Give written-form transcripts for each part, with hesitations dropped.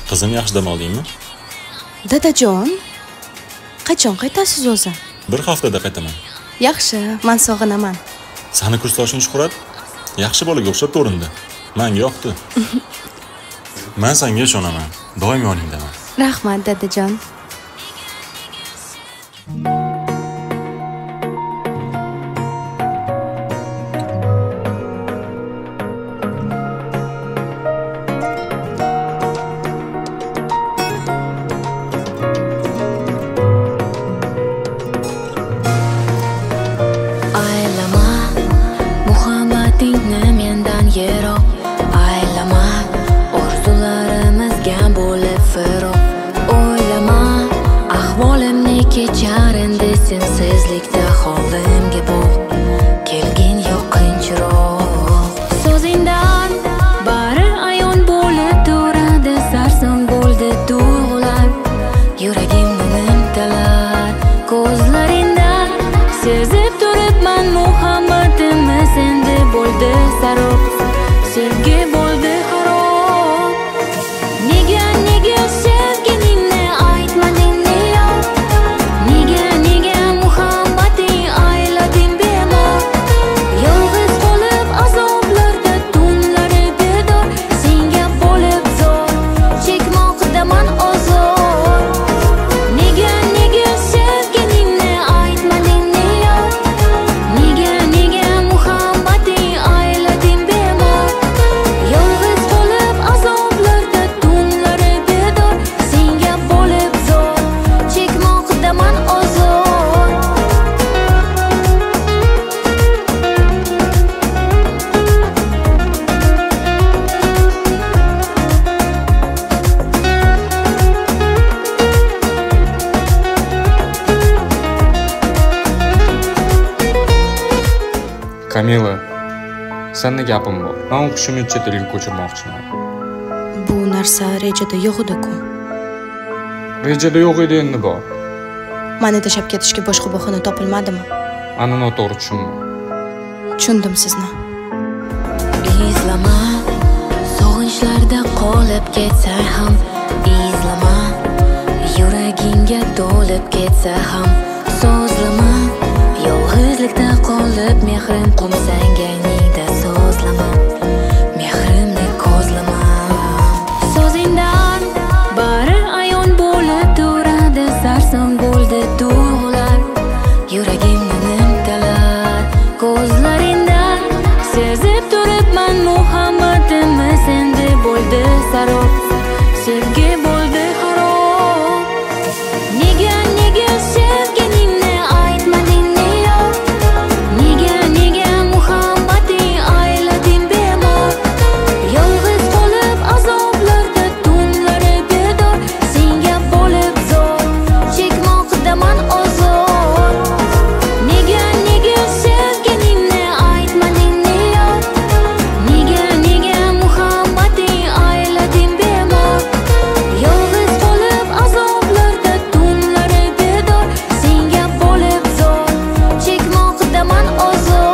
Qizim, yaxshi dam oldingmi? Dadajon, qachon qaytasiz o'zi? Bir haftada qaytaman. Yaxshi, men sog'inaman. Sani kursdoshing Shuhrat yaxshi bolaga o'xshab ko'rindi. Menga yoqdi. Men senga ishonaman. Doim yoningdaman. Rahmat, dadajon. Kamila, senda gapim bor. Men o'qishimni chet elga ko'chirmoqchiman. Bu narsa rejada yo'q edi-ku. Rejada yo'q edi, endi bor. Meni tashlab ketishga boshqa bahona topilmadimi? Ana noto'g'ri tushunma. Tushundim sizni. Izlama, sog'inchlarda qolib ketsa ham, izlama, yuragingga to'lib ketsa ham, so'zlama, yolg'izlikda qolib mehrim qo'msang ayningda so'zlama, mehrimni ko'zlama. So'zingdan bari ayon bo'lib turadi, sarson bo'ldi tuyg'ular, yuragimni nimtalar, ko'zlaringdan sezib turibman muhabbatimiz endi bo'ldi sarob, sevgi bo'ldi harob. Nega sevganingni aytmadingni yo'q, nega muhabbating aylading bemor, yolg'iz qolib azoblarda tunlari bedor, senga bo'lib zo'r chekmoqdaman ozor. Nega sevganingni aytmadingni yo'q, nega muhabbating aylading bemor, yolg'iz qolib azoblarda tunlari bedor, senga bo'lib zo'r chekmoqdaman ozor.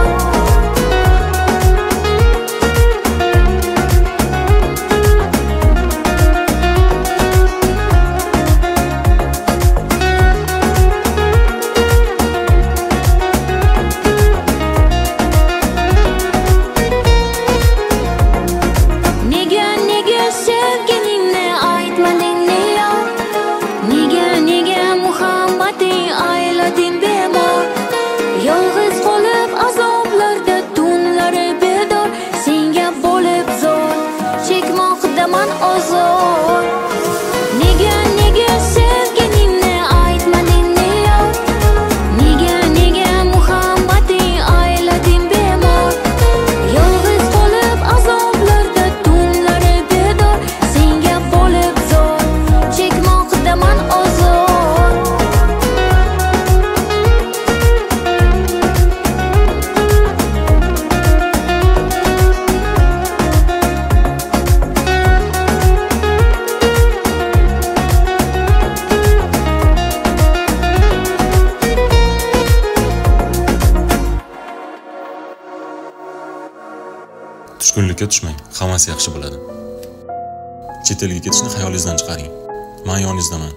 Nega sevganingni aytmadingni yo'q, nega muhabbating aylading bemor, yolg'iz qolib azoblarda tunlari bedor, senga bo'lib zo'r chekmoqdaman ozor. Nega sevganingni aytmadingni yo'q, nega muhabbating aylading bemor, yolg'iz qolib azoblarda tunlari bedor, senga bo'lib zo'r chekmoqdaman ozor. Tushkunlikka tushmang, hammasi yaxshi bo'ladi. Chet elga ketishni xayolingizdan chiqaring. Men yoningizdaman.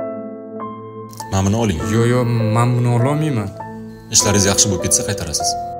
Mana buni oling. Yo, men buni ololmayman. Ishlaringiz yaxshi bo'lib ketsa qaytarasiz.